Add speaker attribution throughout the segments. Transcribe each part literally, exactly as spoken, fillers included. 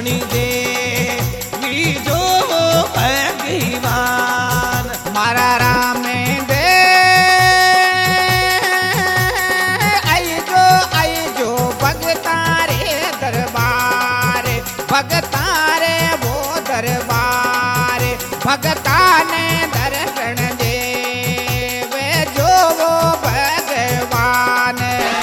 Speaker 1: शनि दे जो भगवान
Speaker 2: मारा राम दे आई जो आई जो भगतारे दरबार भगतारे वो दरबार भगता ने दर्शन दे वे जो वो भगवान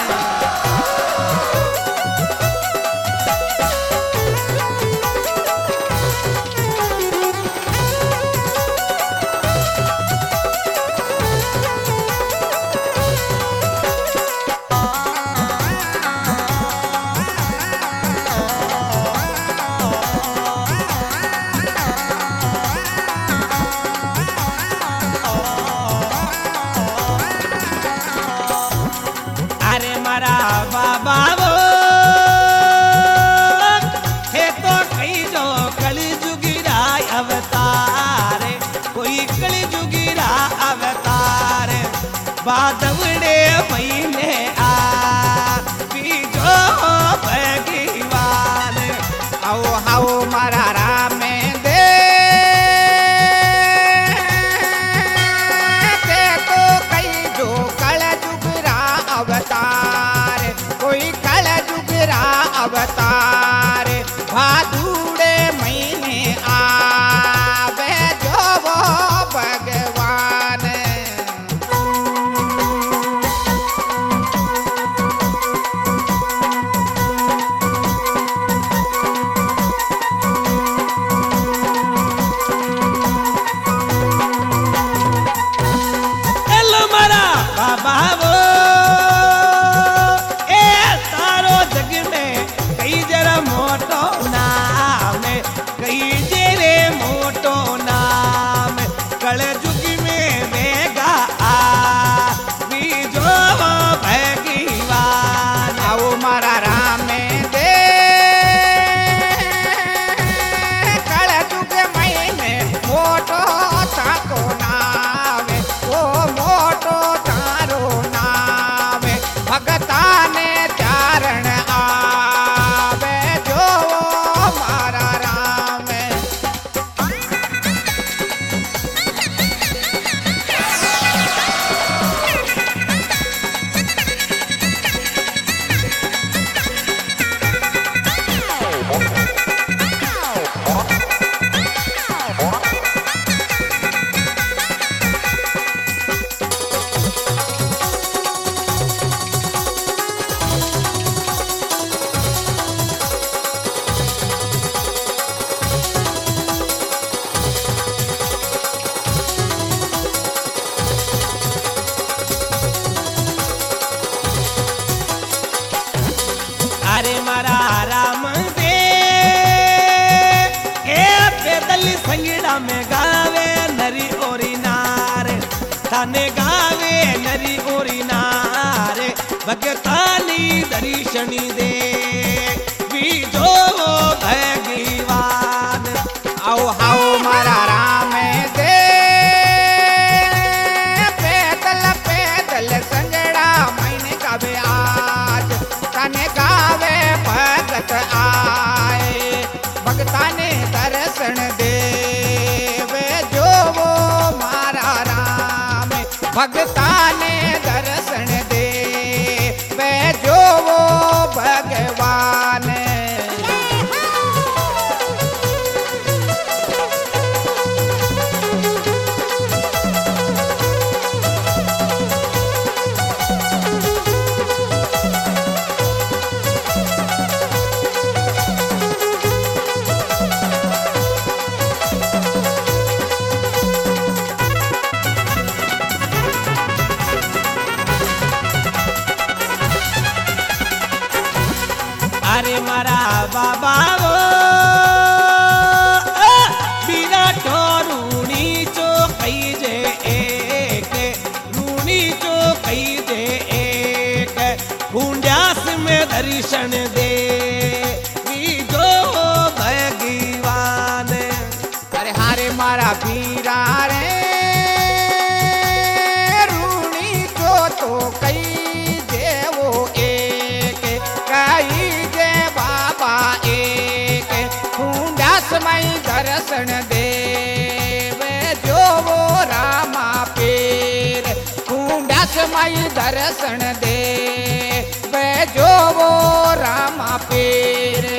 Speaker 1: बाबा वो है तो कई जो कली जुगिरा अवतार कोई कली जुगिरा अवतार बादवड़े महीने आ जो भगवान
Speaker 2: आओ आओ मारा राम दे ते तो कई जो कल जुगरा अवतार कोई कल जुगरा अवतार भादुड़े महीने आवे जो वो भगवान
Speaker 1: एलो मारा बाबा वो मोटो नाम कई जेरे मोटो नाम कल जुग में वेगा आ बीजो भगवान
Speaker 2: आओ मारा राम दे कल जुग महीने मोटो ताको नाम ओ मोटो तारो नाम भगता ने चारण
Speaker 1: अरे मारा राम दे ए पैदल संगीड़ा में गावे नरी ओरी नार थाने गावे नरी ओरी नार भगतानी दर्शनी दे बीजो भगवान
Speaker 2: आओ आओ मारा राम दे पैदल पैदल संगड़ा मैंने गावे आज तने गावे भगत आए भगता ने दर्शन दे वे जो वो मारा राम भगता ने दर्शन दे वे जो वो भगवान माई दर्शन दे वे जो वो रामा पीर कुंडास माई दर्शन दे वे जो वो रामा पीर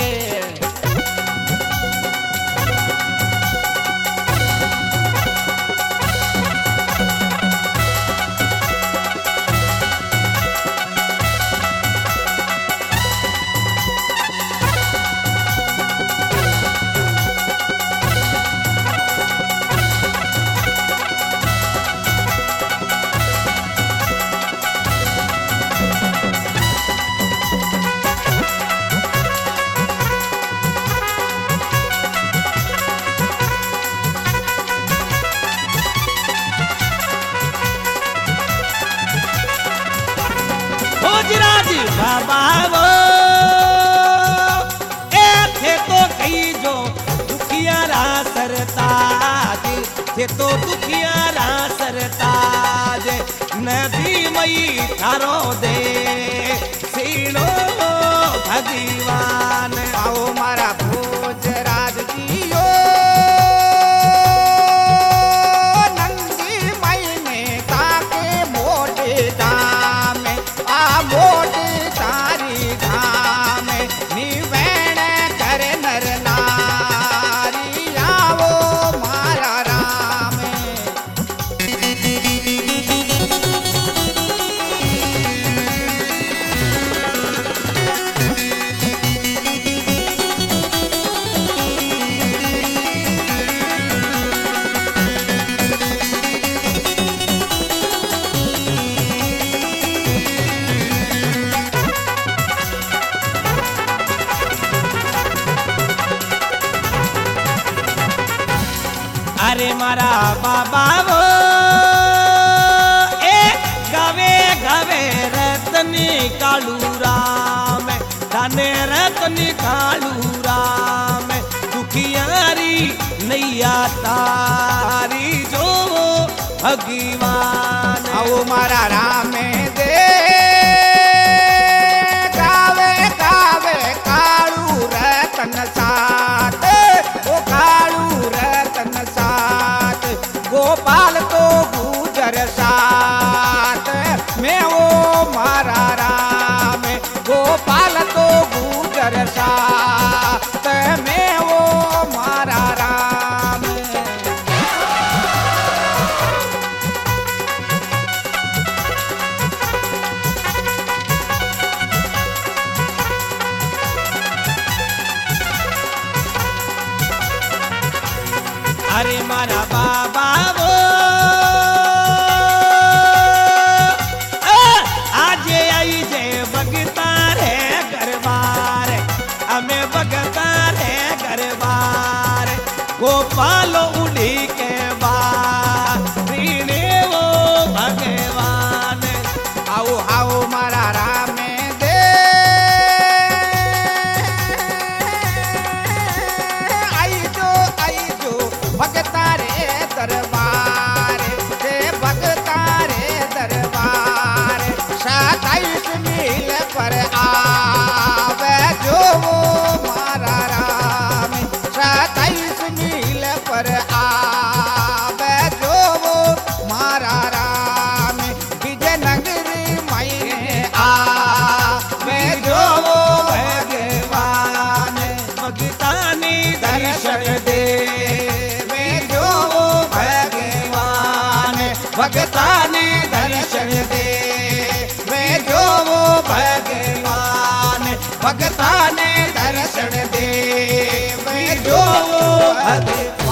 Speaker 1: जी बाबा वो ए थे तो कई जो दुखियारा सरताज थे तो दुखियारा सरताज नदी मई थारो दे सीनो भगवान
Speaker 2: आओ मारा भोज राज जियो नंदी मई ने ताके मोटे दाम आ मोटे तारी धाम निवेण कर नर नारी आओ मारा राम
Speaker 1: अरे मारा बाबा वो ए गावे गावे रतनी कालू राम दाने रतनी कालू राम दुखियारी नैया तारी जो भगवान
Speaker 2: आओ मारा राम दे गावे गावे कालू रतन साथ ओ कालू रतन साथ गोपाल तो गुजर साथ मैं वो मारा राम गोपाल तो गुजर साथ मैं वो मारा राम
Speaker 1: अरे मारा बाबा वो आज आई जे बगता रे गरबार हमें बगता रे गरबार गोपाल उड़ी के बारीने वो भगवान
Speaker 2: आओ आओ मारा राम दे आई जो आई जो भगता रे दरबार दे भगता रे दरबार सताईस मील पर आवे जो वो मारा राम सताईस मील पर आवे जो वो मारा राम विजयनगरी मई आवे जो वो भगवान
Speaker 1: भगतानी दर्शन दे भगतानी दर्शन दे वे जो वो भगवान भगतानी दर्शन दे वे जो वो भगवान।